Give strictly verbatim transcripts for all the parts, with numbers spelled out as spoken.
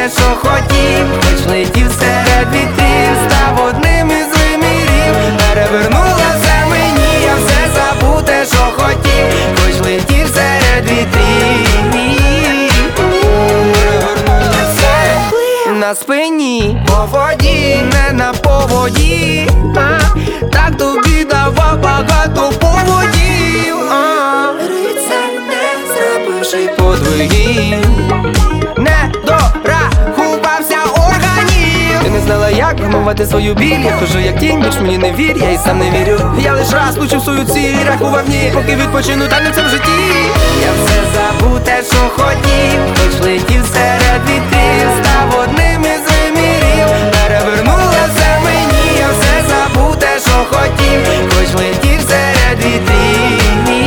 що хотів, хоч летів серед вітрів, став одним із вимірів. Перевернула все мені, я все забуте, що хотів, хоч летів серед вітрів. Перевернула все на спині, по воді, не на поводі, а, так тобі давав багато поводів, а. Рицар, не зробивши подвигів, не дорахувався органів. Ти не знала, як вгамувати свою біль. Я хожу як тінь, більш мені не вір, я і сам не вірю. Я лиш раз влучив свою ціль, рахував дні, поки відпочину танцем в житті. Я все забув те, що хотів, хоч летів серед вітрів, став одним із вимірів. Перевернула все мені, я все забув те, що хотів, хоч летів серед вітрів.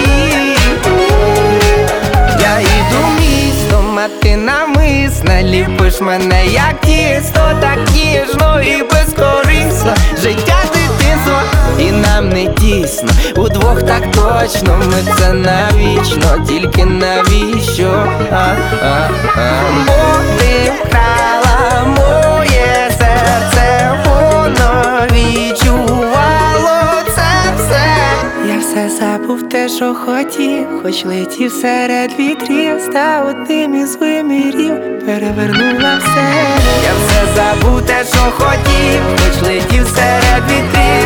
Я йду містом, а ти намисно ліпиш мене як тісто, так ніжно і безкорисно. Життя дитинства і нам не тісно, удвох так точно, ми це навічно, тільки навіщо? А-а-а. Бо ти вкрала моє серце, воно відчувало це все. Я все забув те, що хотів, хоч летів серед вітрів, став одним із вимірів, перевернула все. Я все забув те, що хотів, хоч летів серед вітрів,